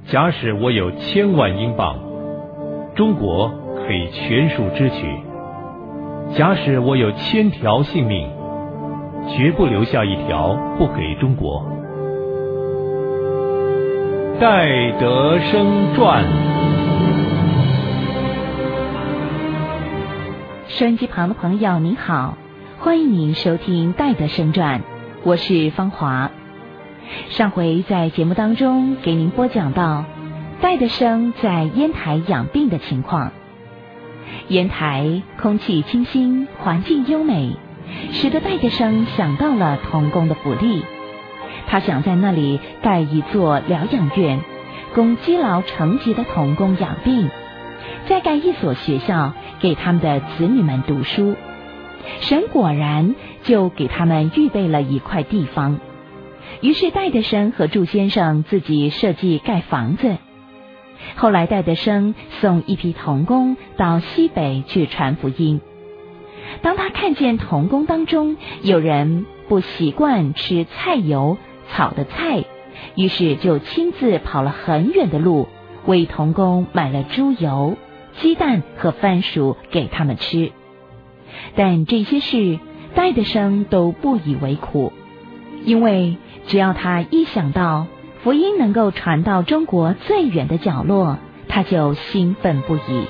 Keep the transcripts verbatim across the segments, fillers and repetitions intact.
假使我有千万英镑，中国可以全数支取；假使我有千条性命，绝不留下一条不给中国。戴德生传。 收音机旁的朋友您好，欢迎您收听戴德生传，我是芳华。上回在节目当中给您播讲到戴德生在烟台养病的情况。烟台空气清新，环境优美，使得戴德生想到了童工的福利。他想在那里盖一座疗养院，供积劳成疾的童工养病，再盖一所学校给他们的子女们读书。神果然就给他们预备了一块地方。于是戴德生和祝先生自己设计盖房子。后来戴德生送一批童工到西北去传福音。当他看见童工当中有人不习惯吃菜油炒的菜，于是就亲自跑了很远的路，为童工买了猪油、鸡蛋和番薯给他们吃。但这些事戴德生都不以为苦，因为只要他一想到福音能够传到中国最远的角落，他就兴奋不已。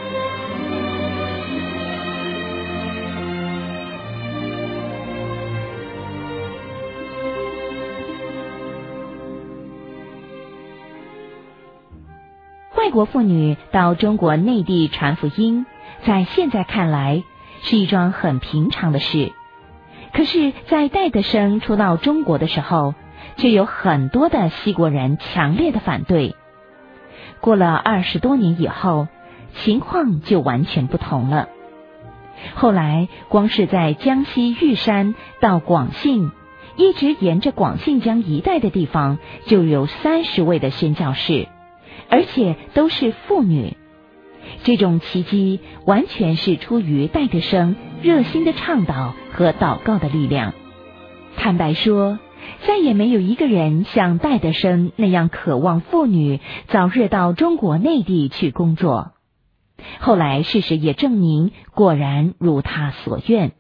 外国妇女到中国内地传福音，在现在看来是一桩很平常的事。可是在戴德生初到中国的时候，却有很多的西国人强烈的反对。过了二十多年以后，情况就完全不同了。后来光是在江西玉山到广信，一直沿着广信江一带的地方，就有三十位的宣教士，而且都是妇女。这种奇迹完全是出于戴德生热心的倡导和祷告的力量。坦白说，再也没有一个人像戴德生那样渴望妇女早日到中国内地去工作。后来事实也证明，果然如他所愿。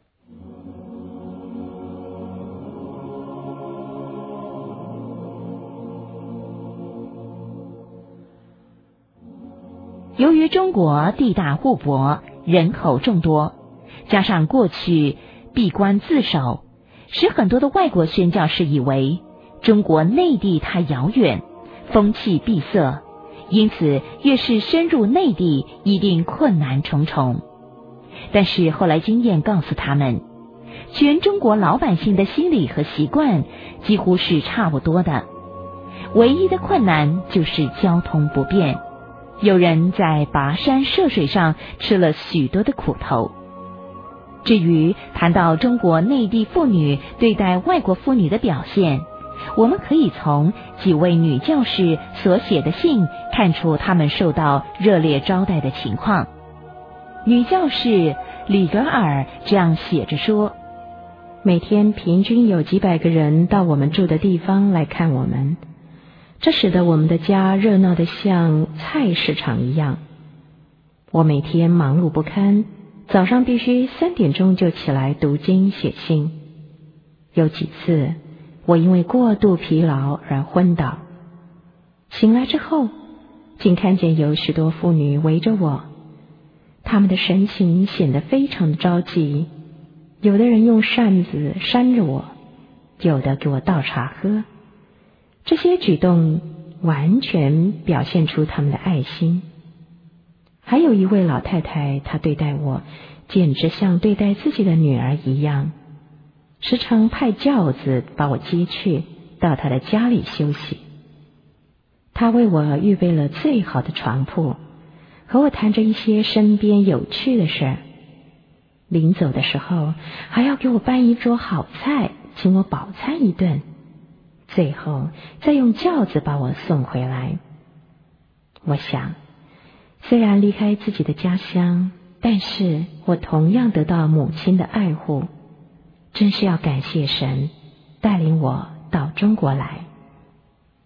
由于中国地大物博，人口众多，加上过去闭关自守，使很多的外国宣教士以为中国内地太遥远，风气闭塞，因此越是深入内地，一定困难重重。但是后来经验告诉他们，全中国老百姓的心理和习惯几乎是差不多的，唯一的困难就是交通不便。有人在跋山涉水上吃了许多的苦头。至于谈到中国内地妇女对待外国妇女的表现，我们可以从几位女教士所写的信看出她们受到热烈招待的情况。女教士里格尔这样写着说： 每天平均有几百个人到我们住的地方来看我们，这使得我们的家热闹得像菜市场一样。我每天忙碌不堪，早上必须三点钟就起来读经写信。有几次我因为过度疲劳而昏倒，醒来之后竟看见有许多妇女围着我，她们的神情显得非常的着急，有的人用扇子扇着我，有的给我倒茶喝。这些举动完全表现出他们的爱心。还有一位老太太，她对待我简直像对待自己的女儿一样，时常派轿子把我接去到她的家里休息。她为我预备了最好的床铺，和我谈着一些身边有趣的事儿。临走的时候还要给我搬一桌好菜，请我饱餐一顿，最后再用轿子把我送回来。我想，虽然离开自己的家乡，但是我同样得到母亲的爱护，真是要感谢神带领我到中国来。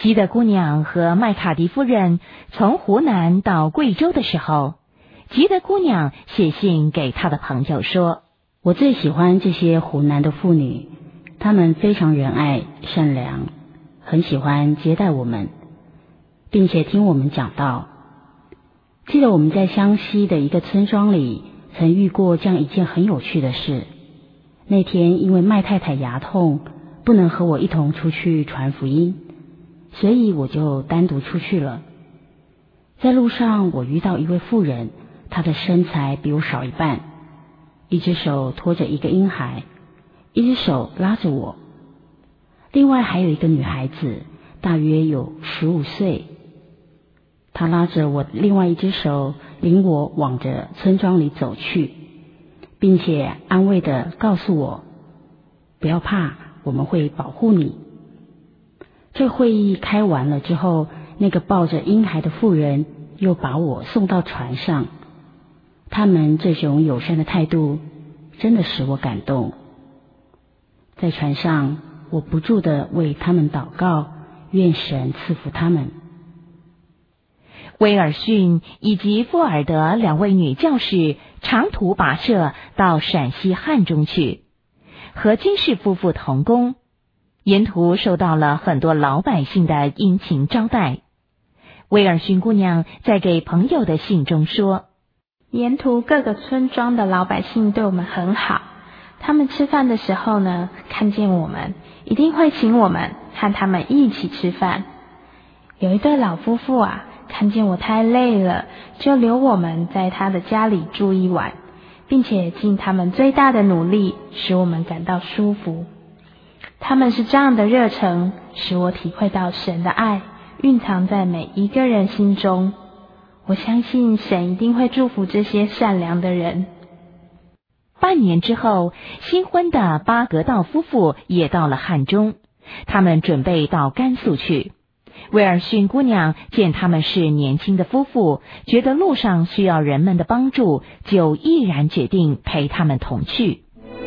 吉德姑娘和麦卡迪夫人从湖南到贵州的时候，吉德姑娘写信给她的朋友说： 我最喜欢这些湖南的妇女，她们非常仁爱善良，很喜欢接待我们，并且听我们讲道。记得我们在湘西的一个村庄里曾遇过这样一件很有趣的事。那天因为麦太太牙痛，不能和我一同出去传福音，所以我就单独出去了。在路上我遇到一位妇人，她的身材比我少一半，一只手托着一个婴孩，一只手拉着我，另外还有一个女孩子，大约有十五岁。她拉着我另外一只手，领我往着村庄里走去，并且安慰地告诉我，不要怕，我们会保护你。这会议开完了之后，那个抱着婴孩的妇人又把我送到船上。他们这种友善的态度真的使我感动。在船上，我不住地为他们祷告，愿神赐福他们。 威尔逊以及富尔德两位女教士长途跋涉到陕西汉中去，和金氏夫妇同工，沿途受到了很多老百姓的殷勤招待。威尔逊姑娘在给朋友的信中说： 沿途各个村庄的老百姓对我们很好，他们吃饭的时候呢，看见我们一定会请我们和他们一起吃饭。有一对老夫妇啊，看见我太累了，就留我们在他的家里住一晚，并且尽他们最大的努力使我们感到舒服。他们是这样的热诚，使我体会到神的爱蕴藏在每一个人心中。我相信神一定会祝福这些善良的人。 半年之后，新婚的巴格道夫妇也到了汉中，他们准备到甘肃去。威尔逊姑娘见他们是年轻的夫妇，觉得路上需要人们的帮助，就毅然决定陪他们同去。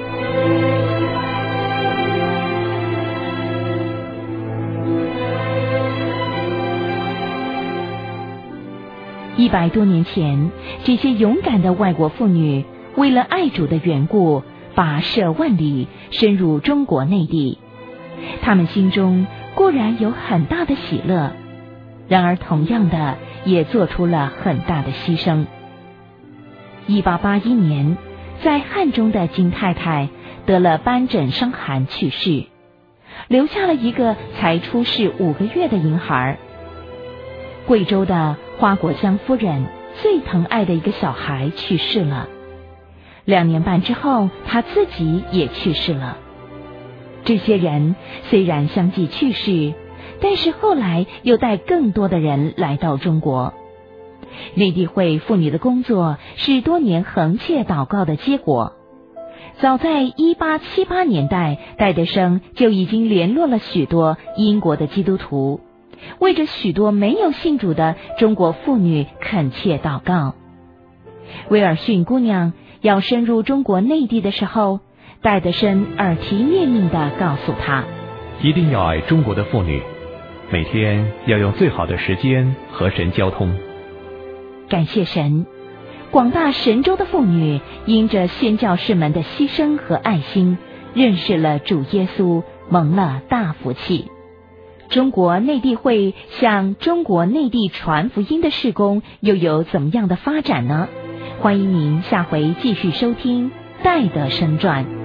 一百多年前，这些勇敢的外国妇女为了爱主的缘故，跋涉万里，深入中国内地。她们心中固然有很大的喜乐，然而同样的也做出了很大的牺牲。一八八一年，在汉中的金太太得了斑疹伤寒去世，留下了一个才出世五个月的婴孩。贵州的花果香夫人最疼爱的一个小孩去世了，两年半之后，她自己也去世了。这些人虽然相继去世，但是后来又带更多的人来到中国。内地会妇女的工作是多年横切祷告的结果。早在一八七八年代，戴德生就已经联络了许多英国的基督徒，为着许多没有信主的中国妇女恳切祷告。威尔逊姑娘要深入中国内地的时候，戴德生耳提面命地告诉她， 一定要爱中国的妇女，每天要用最好的时间和神交通。 感谢神，广大神州的妇女因着宣教士们的牺牲和爱心，认识了主耶稣，蒙了大福气。中国内地会向中国内地传福音的事工又有怎么样的发展呢？欢迎您下回继续收听《戴德生传》。